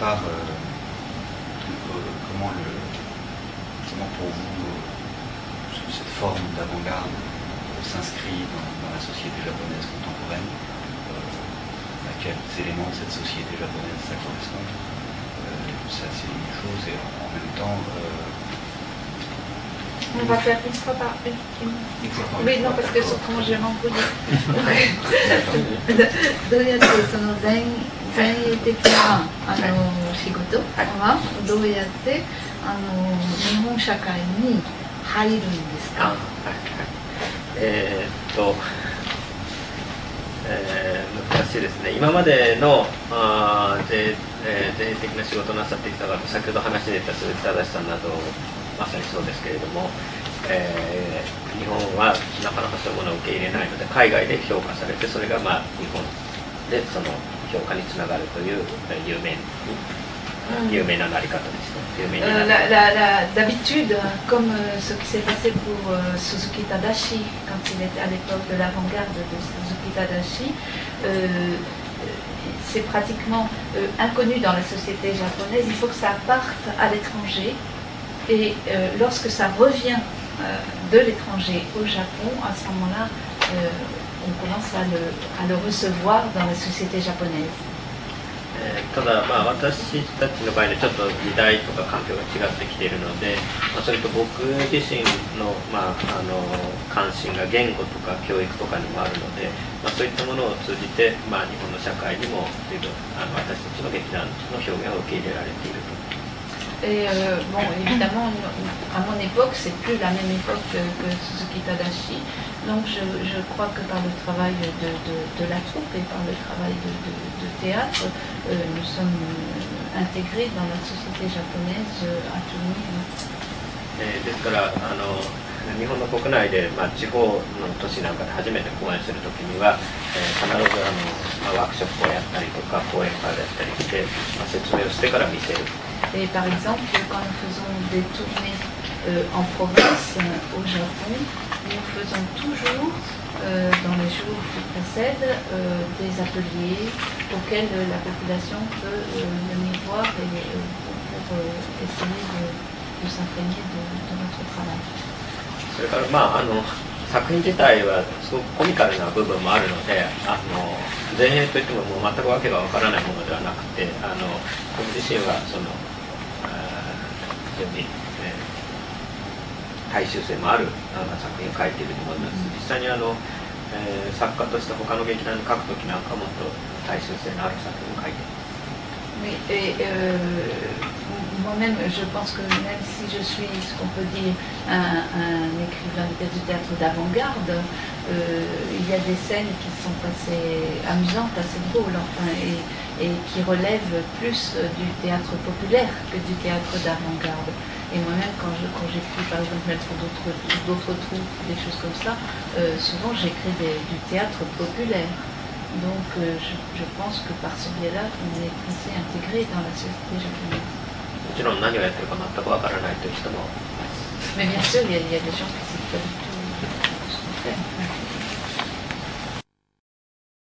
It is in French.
part, comment pour vous cette forme d'avant-garde s'inscrit dans la société japonaise contemporaine, à quels éléments de cette société japonaise ça correspond? Ça c'est une chose, et en même temps... on va faire une fois par une fois par oui, non, parce que autrement je m'embrouille. どうやってその前衛的な仕事はどうやって日本社会に入るんですか？ 難しいですね。今までの前衛的な仕事をなさってきた方、先ほど話に出た鈴木正さんなどまさにそうですけれども、日本はなかなかそういうものを受け入れないので海外で評価されて、それが日本でその評価につながるという有名ななり方ですね。 D'habitude, comme ce qui s'est passé pour Suzuki Tadashi quand il était à l'époque de l'avant-garde de Suzuki Tadashi, c'est pratiquement inconnu dans la société japonaise. Il faut que ça parte à l'étranger, et lorsque ça revient de l'étranger au Japon, à ce moment-là, on commence à le recevoir dans la société japonaise. ただ私たちの場合でちょっと時代とか環境が違ってきているので、それと僕自身の、関心が言語とか教育とかにもあるので、そういったものを通じて、日本の社会にも随分私たちの劇団の表現を受け入れられていると。 Et bon, évidemment, à mon époque, c'est plus la même époque que Suzuki Tadashi. Donc je crois que par le travail de la troupe et par le travail de théâtre, nous sommes intégrés dans la société japonaise à tout niveau. ですから日本の国内で、地方の都市なんかで初めて公演するときには、必ずワークショップをやったりとか講演会をやったりして、説明をしてから見せる。 Et par exemple, quand nous faisons des tournées en province au Japon, nous faisons toujours, dans les jours qui précèdent, des ateliers auxquels la population peut venir voir pour essayer de s'imprégner de notre travail. それから作品自体はすごくコミカルな部分もあるので、前衛といっても全くわけがわからないものではなくて、僕自身はその非常に大衆性もある作品を描いていると思います。実際に作家として他の劇団に描くときなんかもっと大衆性のある作品を描いています。 Moi-même, je pense que même si je suis ce qu'on peut dire un écrivain de pièces de théâtre d'avant-garde, il y a des scènes qui sont assez amusantes, assez drôles, enfin, et qui relèvent plus du théâtre populaire que du théâtre d'avant-garde. Et moi-même, quand j'écris par exemple pour d'autres troupes, des choses comme ça, souvent j'écris du théâtre populaire. Donc je pense que par ce biais-là, on est assez intégré dans la société japonaise. Mais bien sûr, il y a des gens qui savent pas.